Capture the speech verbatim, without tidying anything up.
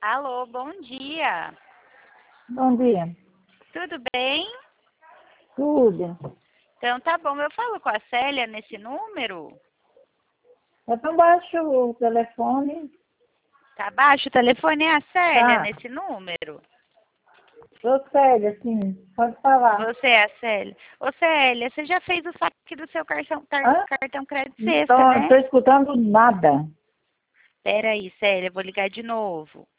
Alô, bom dia. Bom dia. Tudo bem? Tudo. Então tá bom, eu falo com a Célia nesse número? É tão baixo o telefone. Tá baixo? O telefone é a Célia Tá. nesse número? Sou Célia, sim. Pode falar. Você é a Célia. Ô Célia, você já fez o saque do seu cartão, tar- Hã? cartão crédito sexta, Não né? estou escutando nada. Pera aí, Célia, eu vou ligar de novo.